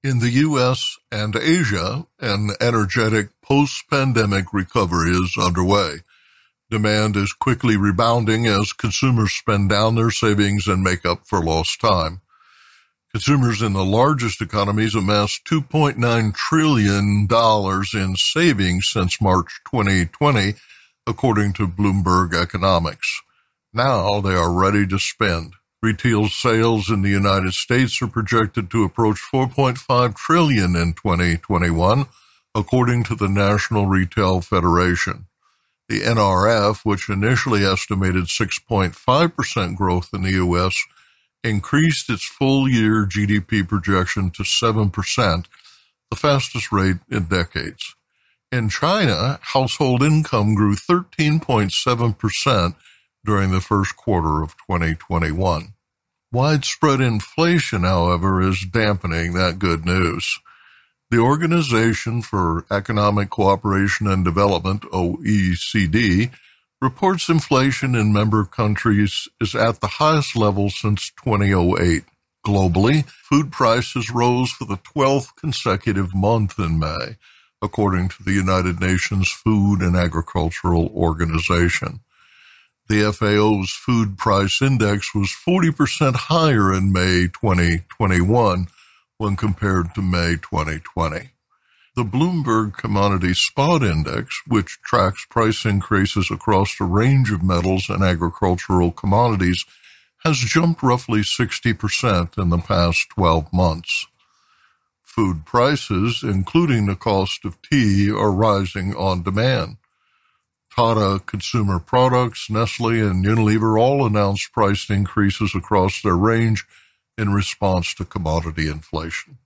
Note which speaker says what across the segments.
Speaker 1: In the U.S. and Asia, an energetic post-pandemic recovery is underway. Demand is quickly rebounding as consumers spend down their savings and make up for lost time. Consumers in the largest economies amassed $2.9 trillion in savings since March 2020, according to Bloomberg Economics. Now they are ready to spend. Retail sales in the United States are projected to approach $4.5 trillion in 2021, according to the National Retail Federation. The NRF, which initially estimated 6.5% growth in the U.S., increased its full-year GDP projection to 7%, the fastest rate in decades. In China, household income grew 13.7% during the first quarter of 2021. Widespread inflation, however, is dampening that good news. The Organization for Economic Cooperation and Development, OECD, reports inflation in member countries is at the highest level since 2008. Globally, food prices rose for the 12th consecutive month in May, according to the United Nations Food and Agricultural Organization. The FAO's food price index was 40% higher in May 2021 when compared to May 2020. The Bloomberg Commodity Spot Index, which tracks price increases across a range of metals and agricultural commodities, has jumped roughly 60% in the past 12 months. Food prices, including the cost of tea, are rising on demand. Tata Consumer Products, Nestle, and Unilever all announced price increases across their range in response to commodity inflation.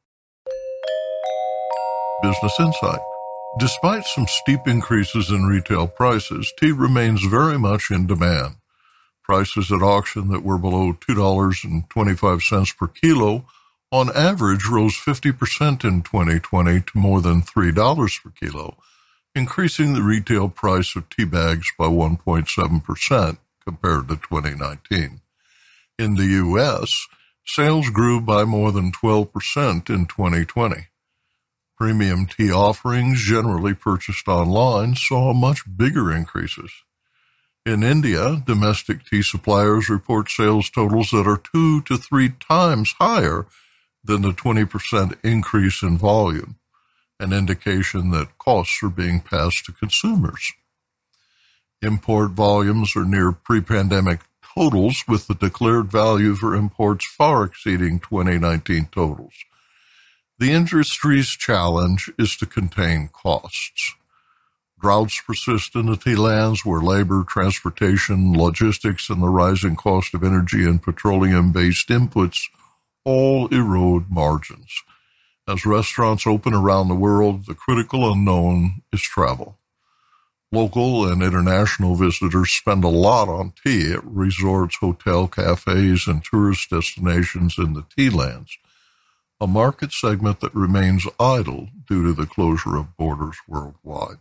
Speaker 1: Business Insight. Despite some steep increases in retail prices, tea remains very much in demand. Prices at auction that were below $2.25 per kilo on average rose 50% in 2020 to more than $3 per kilo, increasing the retail price of tea bags by 1.7% compared to 2019. In the U.S., sales grew by more than 12% in 2020. Premium tea offerings, generally purchased online, saw much bigger increases. In India, domestic tea suppliers report sales totals that are 2 to 3 times higher than the 20% increase in volume, an indication that costs are being passed to consumers. Import volumes are near pre-pandemic totals, with the declared value for imports far exceeding 2019 totals. The industry's challenge is to contain costs. Droughts persist in the tea lands where labor, transportation, logistics, and the rising cost of energy and petroleum-based inputs all erode margins. As restaurants open around the world, the critical unknown is travel. Local and international visitors spend a lot on tea at resorts, hotel, cafes, and tourist destinations in the tea lands, a market segment that remains idle due to the closure of borders worldwide.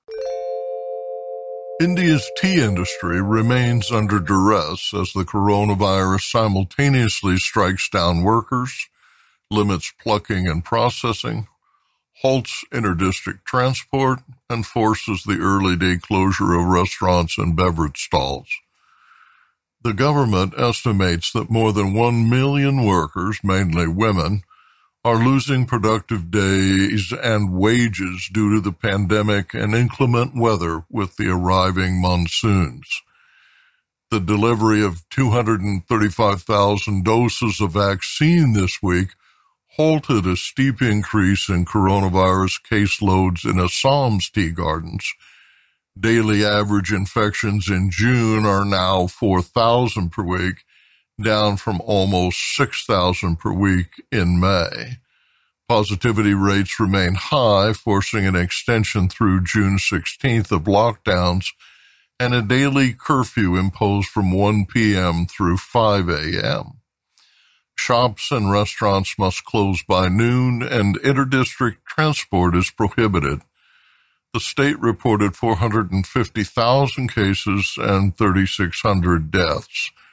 Speaker 1: India's tea industry remains under duress as the coronavirus simultaneously strikes down workers, limits plucking and processing, halts interdistrict transport, and forces the early-day closure of restaurants and beverage stalls. The government estimates that more than 1 million workers, mainly women, are losing productive days and wages due to the pandemic and inclement weather with the arriving monsoons. The delivery of 235,000 doses of vaccine this week halted a steep increase in coronavirus caseloads in Assam's tea gardens. Daily average infections in June are now 4,000 per week, down from almost 6,000 per week in May. Positivity rates remain high, forcing an extension through June 16th of lockdowns and a daily curfew imposed from 1 p.m. through 5 a.m. Shops and restaurants must close by noon, and interdistrict transport is prohibited. The state reported 450,000 cases and 3,600 deaths.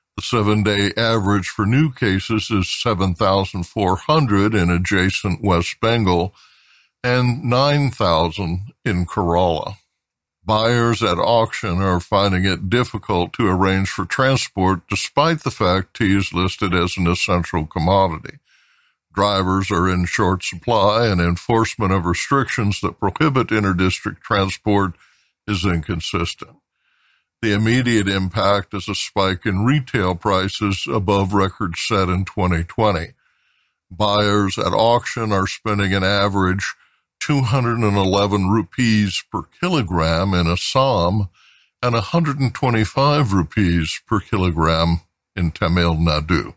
Speaker 1: The 7-day average for new cases is 7,400 in adjacent West Bengal and 9,000 in Kerala. Buyers at auction are finding it difficult to arrange for transport despite the fact tea is listed as an essential commodity. Drivers are in short supply, and enforcement of restrictions that prohibit interdistrict transport is inconsistent. The immediate impact is a spike in retail prices above records set in 2020. Buyers at auction are spending an average 211 rupees per kilogram in Assam and 125 rupees per kilogram in Tamil Nadu.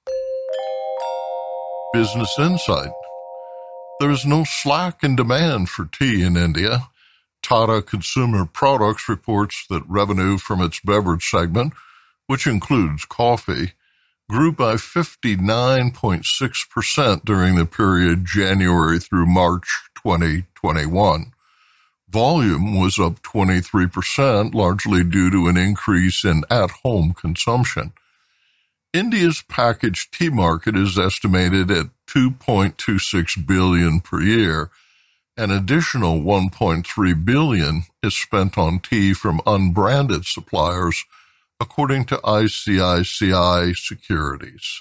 Speaker 1: Business Insight. There is no slack in demand for tea in India. Tata Consumer Products reports that revenue from its beverage segment, which includes coffee, grew by 59.6% during the period January through March 2021. Volume was up 23%, largely due to an increase in at-home consumption. India's packaged tea market is estimated at $2.26 billion per year. An additional $1.3 billion is spent on tea from unbranded suppliers, according to ICICI Securities.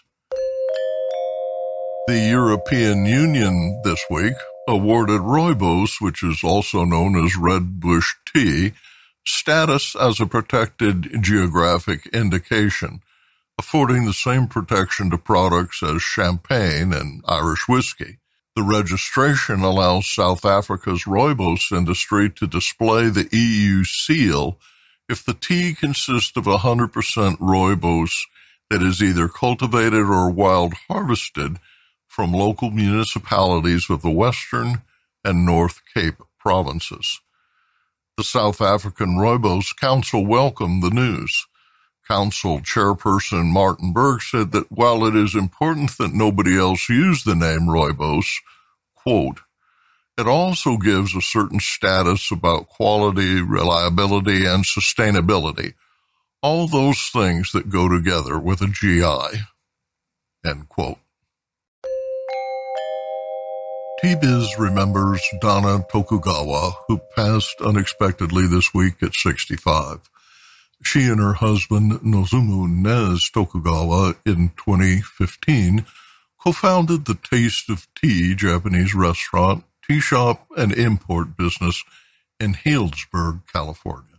Speaker 1: The European Union this week awarded rooibos, which is also known as red bush tea, status as a protected geographic indication, affording the same protection to products as champagne and Irish whiskey. The registration allows South Africa's rooibos industry to display the EU seal if the tea consists of 100% rooibos that is either cultivated or wild harvested from local municipalities of the Western and North Cape provinces. The South African Rooibos Council welcomed the news. Council chairperson Martin Berg said that while it is important that nobody else use the name rooibos, quote, it also gives a certain status about quality, reliability, and sustainability, all those things that go together with a GI, end quote. T-Biz remembers Donna Tokugawa, who passed unexpectedly this week at 65. She and her husband, Nozumu Nez Tokugawa, in 2015, co-founded the Taste of Tea Japanese restaurant, tea shop, and import business in Healdsburg, California.